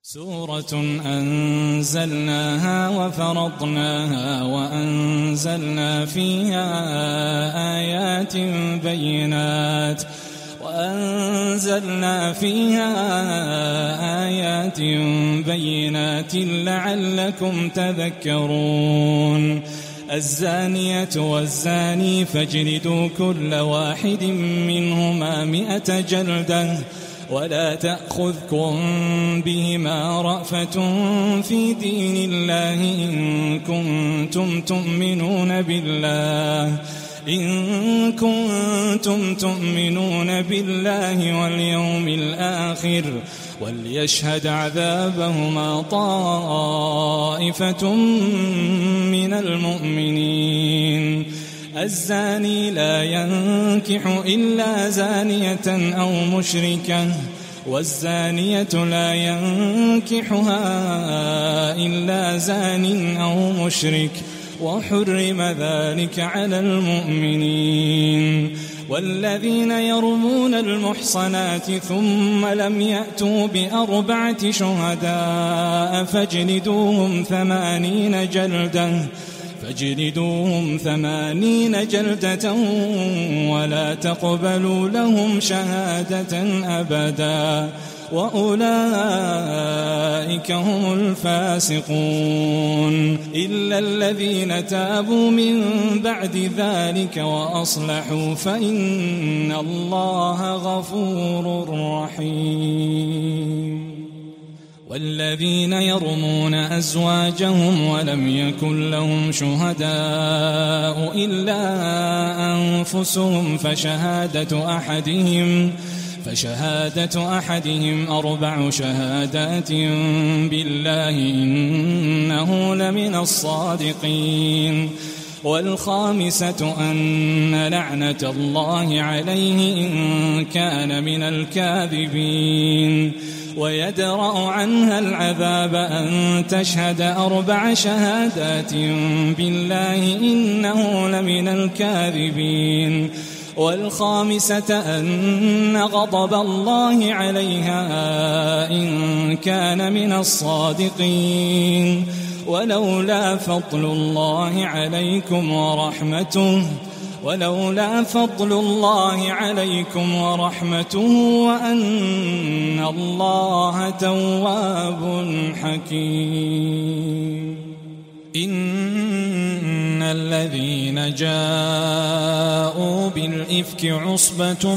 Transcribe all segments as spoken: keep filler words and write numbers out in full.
سورة أنزلناها وفرضناها وأنزلنا فيها آيات بينات وأنزلنا فيها آيات بينات لعلكم تذكرون. الزانية والزاني فاجلدوا كل واحد منهما مئة جلدة ولا تأخذكم بهما رأفة في دين الله إن كنتم تؤمنون بالله إن كنتم تؤمنون بالله واليوم الآخر وليشهد عذابهما طائفة من المؤمنين. الزاني لا ينكح إلا زانية أو مشركة والزانية لا ينكحها إلا زان أو مشرك وحرم ذلك على المؤمنين. والذين يرمون المحصنات ثم لم يأتوا بأربعة شهداء فاجلدوهم ثمانين جلدة فاجلدوهم ثمانين جلدة ولا تقبلوا لهم شهادة أبدا وأولئك هم الفاسقون إلا الذين تابوا من بعد ذلك وأصلحوا فإن الله غفور رحيم. والذين يرمون أزواجهم ولم يكن لهم شهداء إلا أنفسهم فشهادة أحدهم فشهادة أحدهم أربع شهادات بالله إنه لمن الصادقين. والخامسة أن لعنة الله عليه إن كان من الكاذبين. ويدرأ عنها العذاب أن تشهد أربع شهادات بالله إنه لمن الكاذبين. والخامسة أن غضب الله عليها إن كان من الصادقين. ولولا فضل الله عليكم ورحمته ولولا فضل الله عليكم ورحمته وأن الله تواب حكيم. إن الذين جاءوا بالإفك عصبة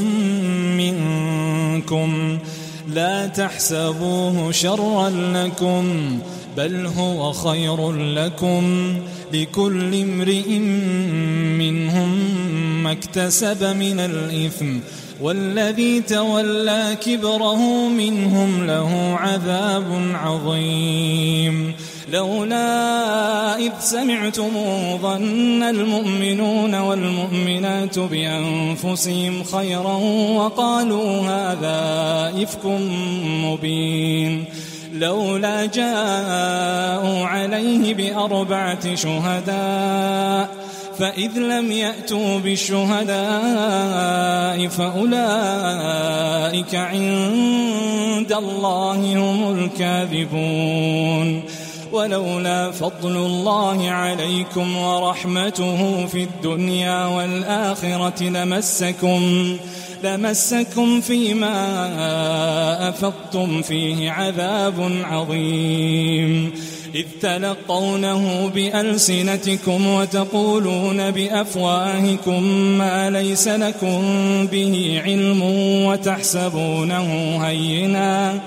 منكم لا تحسبوه شرا لكم بل هو خير لكم لكل امرئ منهم ما اكتسب من الإثم والذي تولى كبره منهم له عذاب عظيم. لولا إذ سمعتموه ظن المؤمنون والمؤمنات بأنفسهم خيرا وقالوا هذا إفك مبين. لولا جاءوا عليه بأربعة شهداء فإذ لم يأتوا بالشهداء فأولئك عند الله هم الكاذبون. ولولا فضل الله عليكم ورحمته في الدنيا والآخرة لمسكم لمسكم فيما أفضتم فيه عذاب عظيم. إذ تلقونه بألسنتكم وتقولون بأفواهكم ما ليس لكم به علم وتحسبونه هينا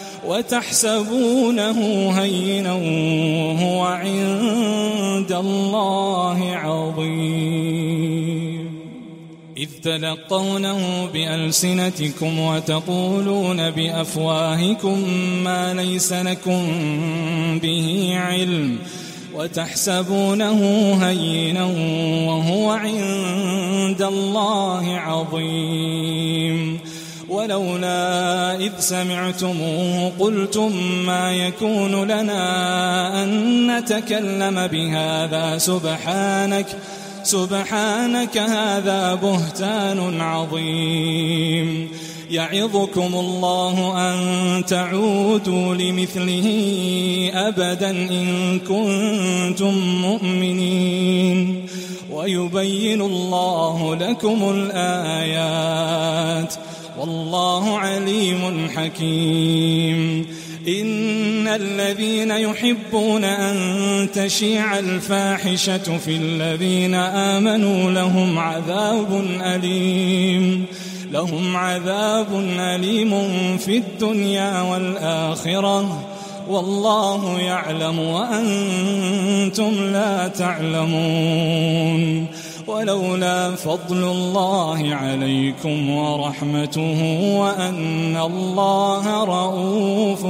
وتحسبونه هينا وهو عند الله عظيم. إذ تلقونه بألسنتكم وتقولون بأفواهكم ما ليس لكم به علم وتحسبونه هينا وهو عند الله عظيم. ولولا إذ سمعتموه قلتم ما يكون لنا أن نتكلم بهذا سبحانك سبحانك هذا بهتان عظيم. يعظكم الله أن تعودوا لمثله أبدا إن كنتم مؤمنين ويبين الله لكم الآيات والله عليم حكيم. إن الذين يحبون أن تشيع الفاحشة في الذين آمنوا لهم عذاب أليم لهم عذاب أليم في الدنيا والآخرة والله يعلم وأنتم لا تعلمون. ولولا فضل الله عليكم ورحمته وأن الله رؤوف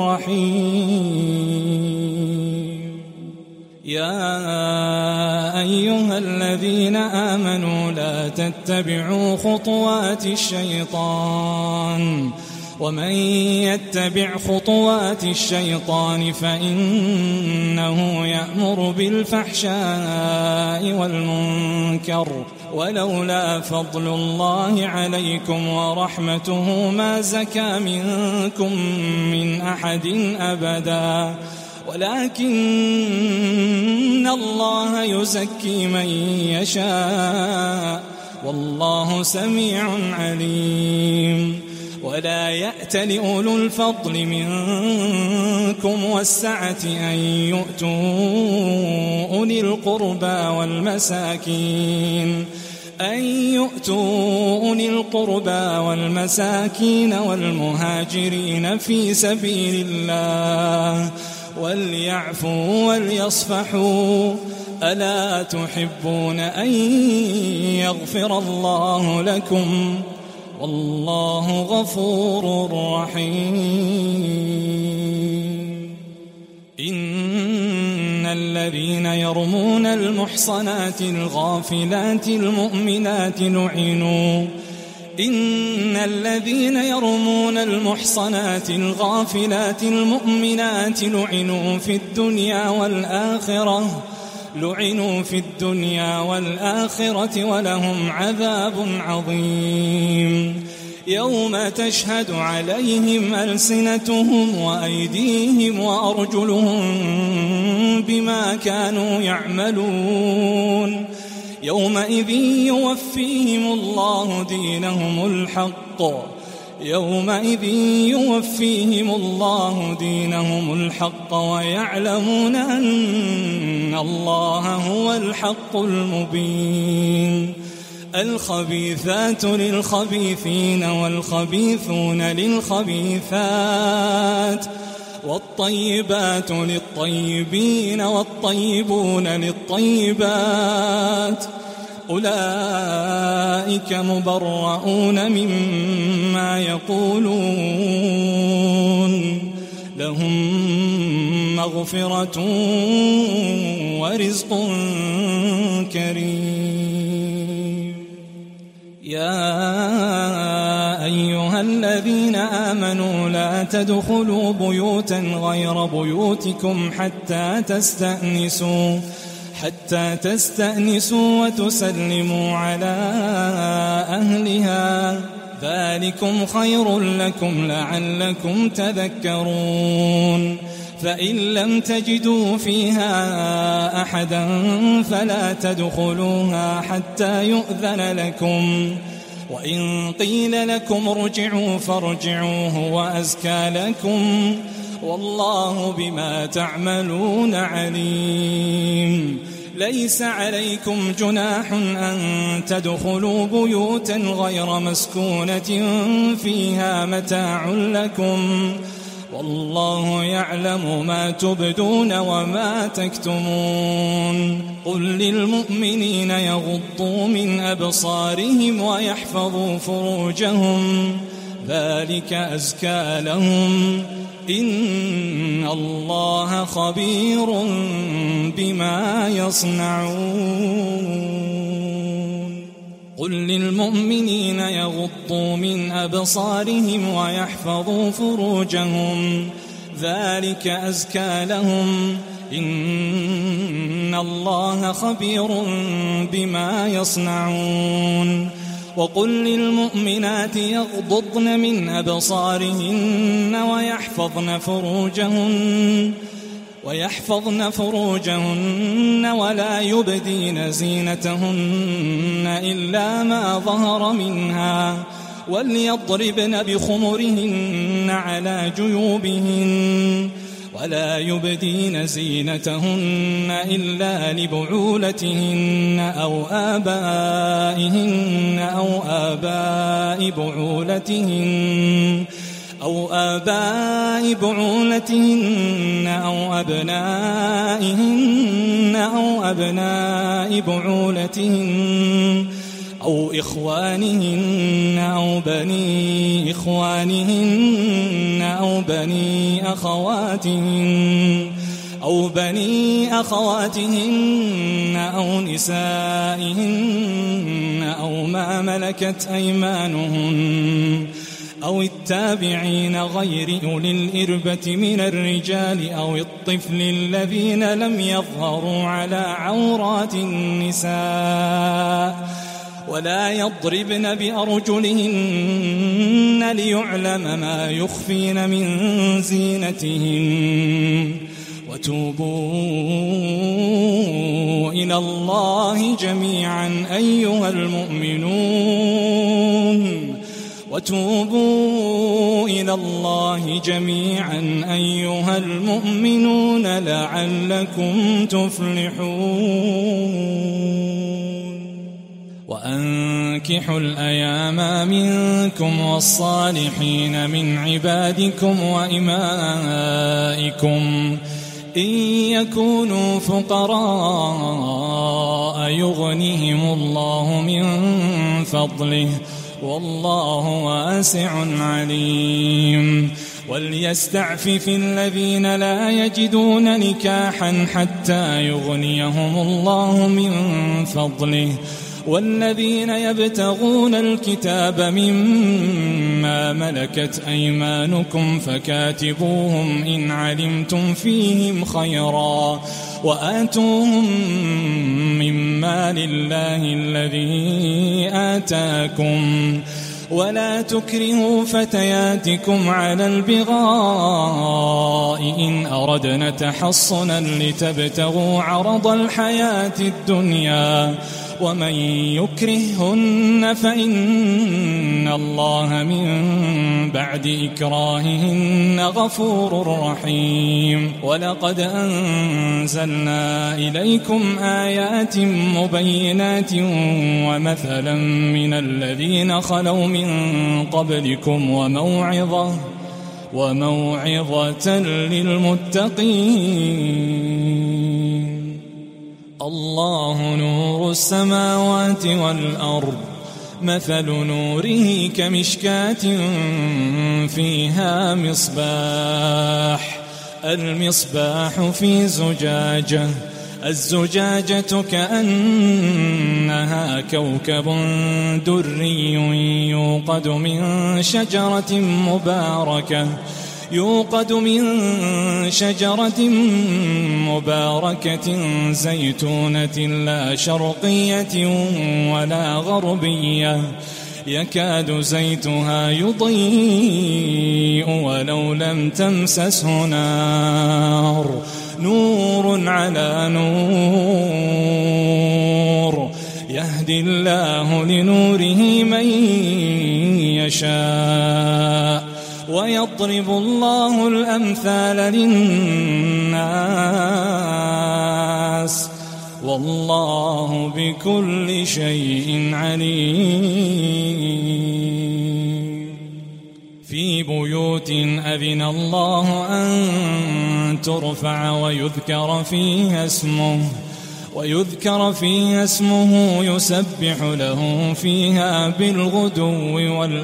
رحيم. يا أيها الذين آمنوا لا تتبعوا خطوات الشيطان ومن يتبع خطوات الشيطان فإنه يأمر بالفحشاء والمنكر ولولا فضل الله عليكم ورحمته ما زكى منكم من أحد أبدا ولكن الله يزكي من يشاء والله سميع عليم. ولا يأتل أولو الفضل منكم والسعة أن يؤتوا أولي القربى والمساكين أن يؤتوا أولي القربى والمساكين والمهاجرين في سبيل الله وليعفوا وليصفحوا ألا تحبون أن يغفر الله لكم والله غفور رحيم. إن الذين يرمون المحصنات الغافلات المؤمنات لعنوا إن الذين يرمون المحصنات الغافلات المؤمنات لعنوا في الدنيا والآخرة لعنوا في الدنيا والآخرة ولهم عذاب عظيم. يوم تشهد عليهم ألسنتهم وأيديهم وأرجلهم بما كانوا يعملون يومئذ يوفيهم الله دينهم الحق يومئذ يوفيهم الله دينهم الحق ويعلمون أن الله هو الحق المبين. الخبيثات للخبيثين والخبيثون للخبيثات والطيبات للطيبين والطيبون للطيبات أولئك مبرؤون مما يقولون لهم مغفرة ورزق كريم. يا أيها الذين آمنوا لا تدخلوا بيوتا غير بيوتكم حتى تستأنسوا حتى تستأنسوا وتسلموا على أهلها ذلكم خير لكم لعلكم تذكرون. فإن لم تجدوا فيها أحدا فلا تدخلوها حتى يؤذن لكم وإن قيل لكم ارجعوا فارجعوا هو أزكى لكم والله بما تعملون عليم. ليس عليكم جناح أن تدخلوا بيوتا غير مسكونة فيها متاع لكم والله يعلم ما تبدون وما تكتمون. قل للمؤمنين يغضوا من أبصارهم ويحفظوا فروجهم ذلك أزكى لهم إن الله خبير بما يصنعون. قل للمؤمنين يغضوا من أبصارهم ويحفظوا فروجهم ذلك أزكى لهم إن الله خبير بما يصنعون. وقل للمؤمنات يغضضن من أبصارهن ويحفظن فروجهن ويحفظن فروجهن ولا يبدين زينتهن إلا ما ظهر منها وليضربن بخمرهن على جيوبهن ولا يبدين زينتهن إلا لبعولتهن أو آبائهن أو آباء بعولتهن أو آباء بعولتهن أو أبنائهن أو أبناء بعولتهن أو إخوانهن أو بني إخوانهن أو بني أخواتهن أو بني أخواتهن أو نسائهن أو ما ملكت أيمانهن أو التابعين غير أولي الإربة من الرجال أو الطفل الذين لم يظهروا على عورات النساء ولا يضربن بأرجلهن ليعلم ما يخفين من زينتهن وتوبوا إلى الله جميعا أيها المؤمنون وتوبوا إلى الله جميعا أيها المؤمنون لعلكم تفلحون وأنكحوا الأيام منكم والصالحين من عبادكم وإمائكم إن يكونوا فقراء يغنهم الله من فضله والله واسع عليم وليستعفف الذين لا يجدون نكاحا حتى يغنيهم الله من فضله والذين يبتغون الكتاب مما ملكت أيمانكم فكاتبوهم إن علمتم فيهم خيرا وآتوهم مما لله الذي آتاكم ولا تكرهوا فتياتكم على البغاء إن أردنا تحصنا لتبتغوا عرض الحياة الدنيا ومن يكرههن فإن الله من بعد إكراههن غفور رحيم ولقد أنزلنا إليكم آيات مبينات ومثلا من الذين خلوا من قبلكم وموعظة وموعظة للمتقين الله نور السماوات والأرض مثل نوره كمشكاة فيها مصباح المصباح في زجاجة الزجاجة كأنها كوكب دري يوقد من شجرة مباركة يوقد من شجرة مباركة زيتونة لا شرقية ولا غربية يكاد زيتها يضيء ولو لم تمسسه نار نور على نور يهدي الله لنوره من يشاء ويضرب الله الأمثال للناس والله بكل شيء عليم في بيوت أذن الله أن ترفع ويذكر فيها اسمه ويذكر فيها اسمه يسبح له فيها بالغدو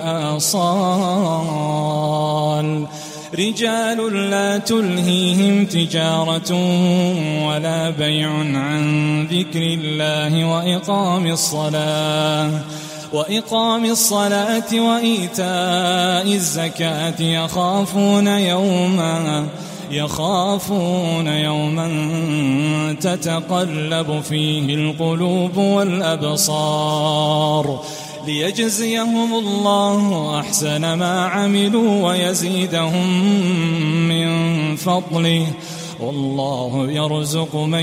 والآصال رجال لا تلهيهم تجارة ولا بيع عن ذكر الله وإقام الصلاة وإقام الصلاة وإيتاء الزكاة يخافون يوما يخافون يوما تتقلب فيه القلوب والأبصار ليجزيهم الله أحسن ما عملوا ويزيدهم من فضله والله يرزق من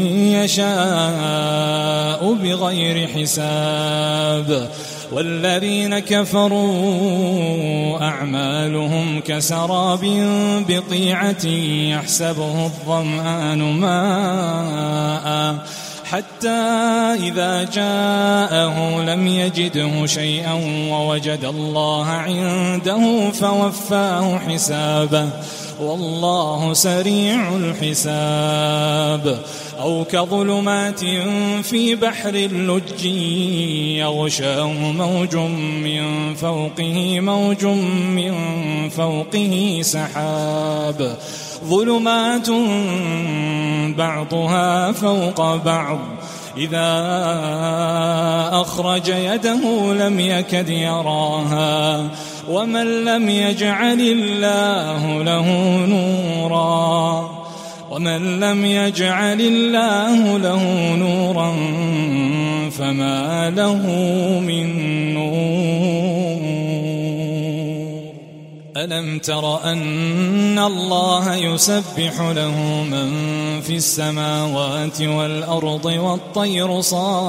يشاء بغير حساب. والذين كفروا أعمالهم كسراب بقيعة يحسبه الظمآن ماء حتى إذا جاءه لم يجده شيئا ووجد الله عنده فوفاه حسابه والله سريع الحساب. أو كظلمات في بحر اللج يغشاه موج من فوقه موج من فوقه سحاب ظلمات بعضها فوق بعض إذا أخرج يده لم يكد يراها ومن لم يجعل الله له نورا ومن لم يجعل الله له نورا فما له من نور. ألم تر أن الله يسبح له من في السماوات والأرض والطير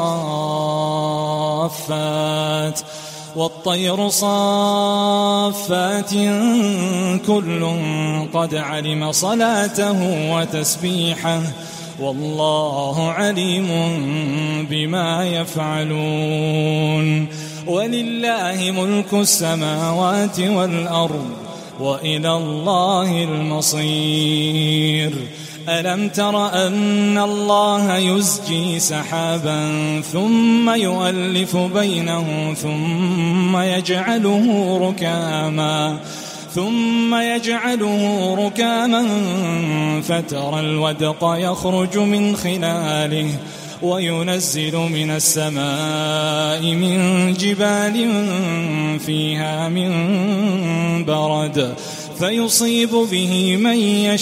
صافات والطير صافات كل قد علم صلاته وتسبيحه والله عليم بما يفعلون. ولله ملك السماوات والأرض وإلى الله المصير. ألم تر أن الله يزجي سحابا ثم يؤلف بينه ثم يجعله ركاما ثم يجعله ركاما فترى الودق يخرج من خلاله وينزل من السماء من جبال فيها من برد فيصيب به من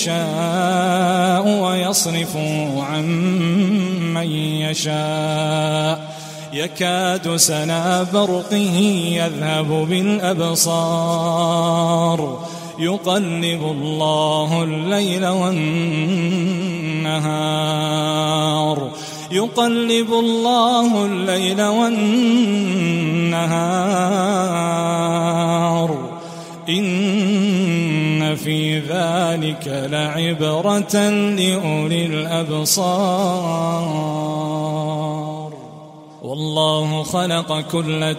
يشاء ويصرفه عن من يشاء يكاد سنا برقه يذهب بالأبصار يقلب الله الليل والنهار يقلب الله الليل والنهار إن في ذلك لعبرة لأولي الأبصار. والله خلق كل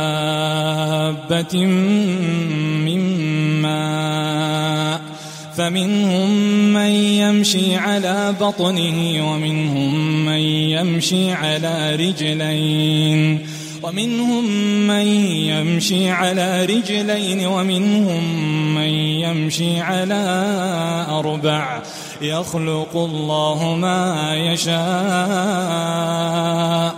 دابة من ماء فمنهم من يمشي على بطنه ومنهم من يمشي على رجلين ومنهم من يمشي على رجلين ومنهم من يمشي على أربع يخلق الله ما يشاء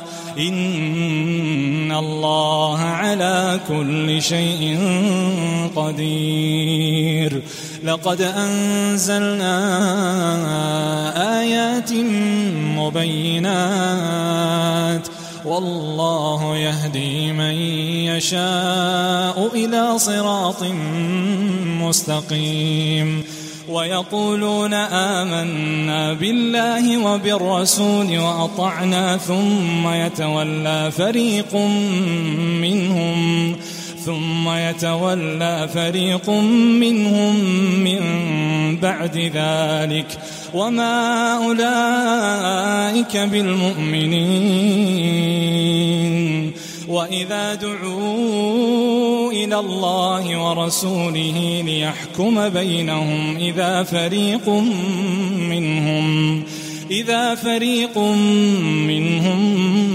إن الله على كل شيء قدير. لقد أنزلنا آيات مبينات والله يهدي من يشاء إلى صراط مستقيم. ويقولون آمنا بالله وبالرسول وأطعنا ثم يتولى فريق منهم ثم يتولى فريق منهم من بعد ذلك وما أولئك بالمؤمنين. وإذا دعوا إلى الله ورسوله ليحكم بينهم إذا فريق منهم إذا فريق منهم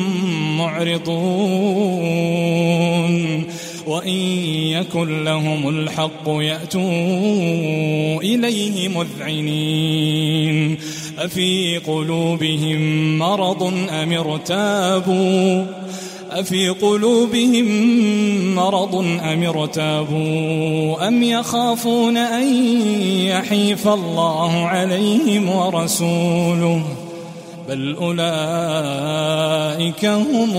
معرضون وإن يكن لهم الحق يأتوا إليه مذعنين. أفي قلوبهم مرض أم ارتابوا أفي قلوبهم مرض أم ارتابوا أم يخافون أن يحيف الله عليهم ورسوله بل أولئك هم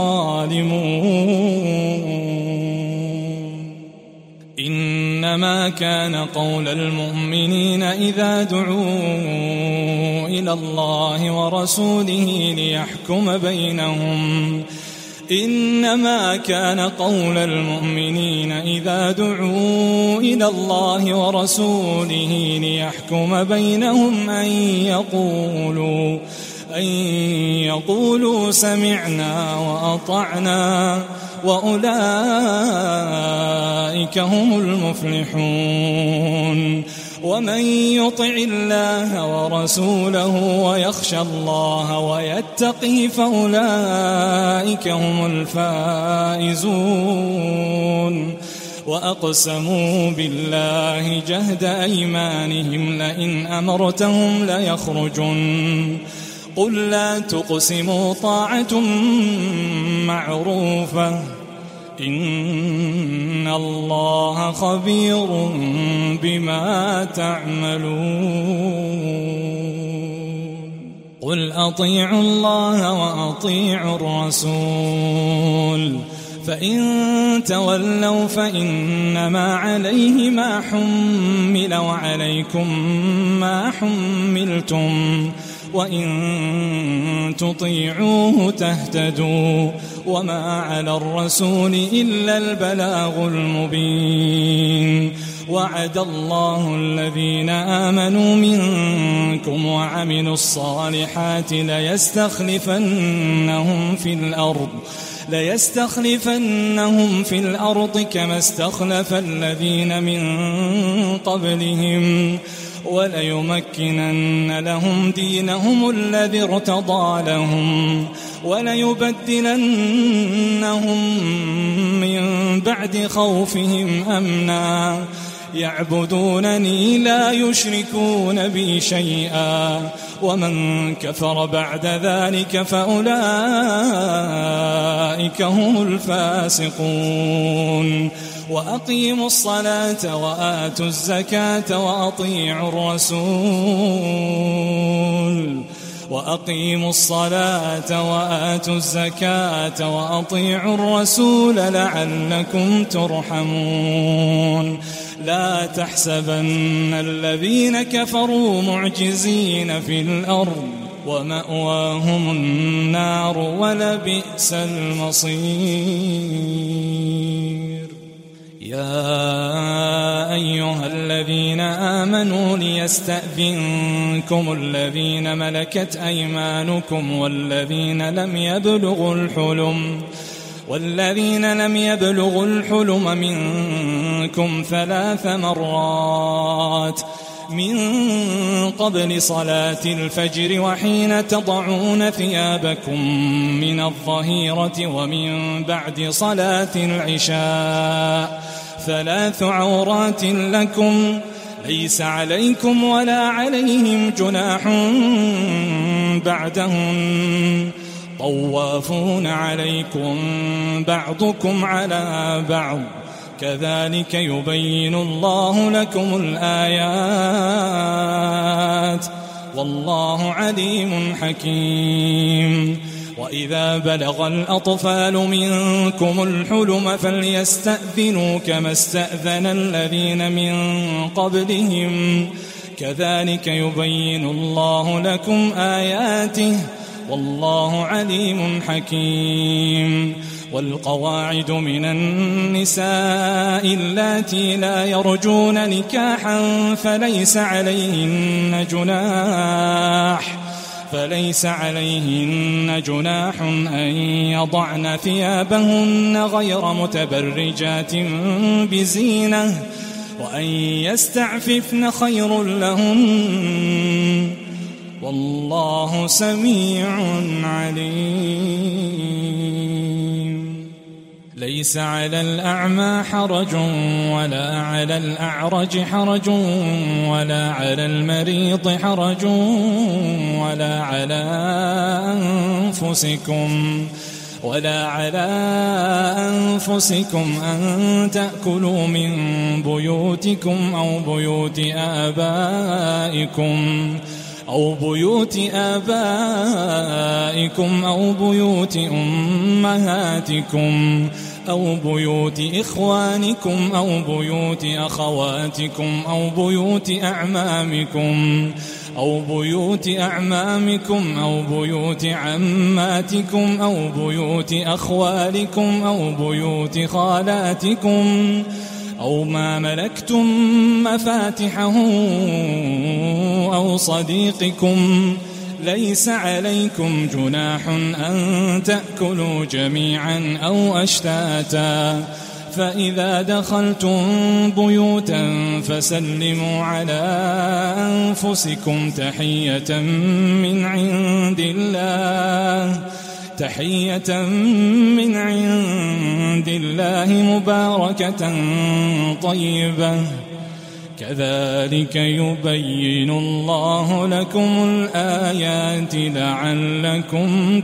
الظالمون. إنما كان قول المؤمنين إذا دعوا إلى الله ورسوله ليحكم بينهم إنما كان قول المؤمنين إذا دعوا إلى الله ورسوله ليحكم بينهم أن يقولوا أن يقولوا سمعنا وأطعنا وأولئك هم المفلحون. ومن يطع الله ورسوله ويخشى الله ويتقه فأولئك هم الفائزون. وأقسموا بالله جهد أيمانهم لئن أمرتهم ليخرجن قل لا تقسموا طاعة معروفة إن الله خبير بما تعملون. قل أطيعوا الله وأطيعوا الرسول فإن تولوا فإنما عليه ما حمل وعليكم ما حملتم وإن تطيعوه تهتدوا وما على الرسول إلا البلاغ المبين. وعد الله الذين آمنوا منكم وعملوا الصالحات ليستخلفنهم في الأرض ليستخلفنهم في الأرض كما استخلف الذين من قبلهم وليمكنن لهم دينهم الذي ارتضى لهم وليبدلنهم من بعد خوفهم أمنا يعبدونني لا يشركون بي شيئا ومن كفر بعد ذلك فأولئك هم الفاسقون. وأقيموا الصلاة وآتوا الزكاة وأطيعوا الرسول وأقيموا الصلاة وآتوا الزكاة وأطيعوا الرسول لعلكم ترحمون. لا تحسبن الذين كفروا معجزين في الأرض ومأواهم النار ولبئس المصير. يا أيها الذين آمنوا ليستأذنكم الذين ملكت أيمانكم والذين لم يبلغوا الحلم والذين لم يبلغوا الحلم منكم ثلاث مرات من قبل صلاة الفجر وحين تضعون ثيابكم من الظهيرة ومن بعد صلاة العشاء ثلاث عورات لكم ليس عليكم ولا عليهم جناح بعدهم طوافون عليكم بعضكم على بعض كذلك يبين الله لكم الآيات والله عليم حكيم. وإذا بلغ الأطفال منكم الحلم فليستأذنوا كما استأذن الذين من قبلهم كذلك يبين الله لكم آياته والله عليم حكيم. والقواعد من النساء اللاتي لا يرجون نكاحا فليس عليهن جناح فليس عليهن جناح أن يضعن ثيابهن غير متبرجات بزينة وأن يستعففن خير لهن والله سميع عليم. ليس على الأعمى حرج ولا على الأعرج حرج ولا على المريض حرج ولا على أنفسكم ولا على أنفسكم أن تأكلوا من بيوتكم أو بيوت آبائكم أو بيوت آبائكم أو بيوت أمهاتكم أو بيوت إخوانكم أو بيوت أخواتكم أو بيوت أعمامكم أو بيوت أعمامكم أو بيوت عماتكم أو بيوت أخوالكم أو بيوت خالاتكم أو ما ملكتم مفاتحه أو صديقكم. ليس عليكم جناح أن تأكلوا جميعا أو أشتاتا، فإذا دخلتم بيوتا فسلموا على أنفسكم تحية من عند الله تحية من عند الله مباركة طيبة، كذلك يبين الله لكم الآيات لعلكم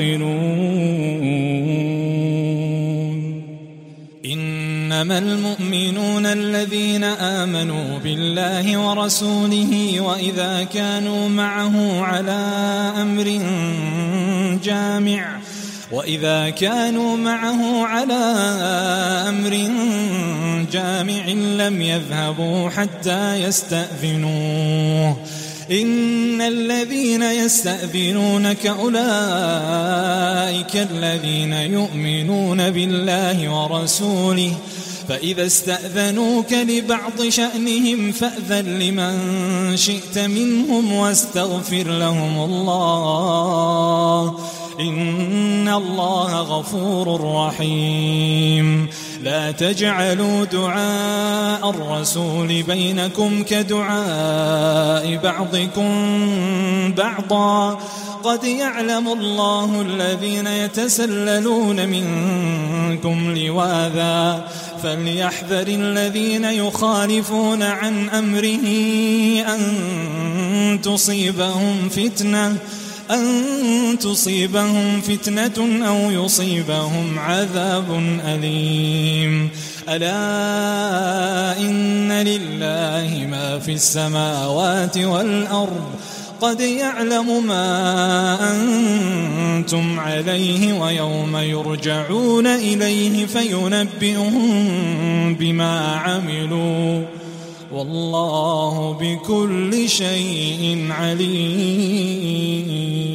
تعقلون. إنما المؤمنون الذين آمنوا بالله ورسوله وإذا كانوا معه على أمر جامع وإذا كانوا معه على أمر جامع لم يذهبوا حتى يستأذنوه. إن الذين يستأذنونك أولئك الذين يؤمنون بالله ورسوله، فإذا استأذنوك لبعض شأنهم فأذن لمن شئت منهم واستغفر لهم الله، إن الله غفور رحيم. لا تجعلوا دعاء الرسول بينكم كدعاء بعضكم بعضا، قد يعلم الله الذين يتسللون منكم لواذا، فليحذر الذين يخالفون عن أمره أن تصيبهم فتنة أن تصيبهم فتنة أو يصيبهم عذاب أليم. ألا إن لله ما في السماوات والأرض، قد يعلم ما أنتم عليه ويوم يرجعون إليه فينبئهم بما عملوا، والله بكل شيء عليم.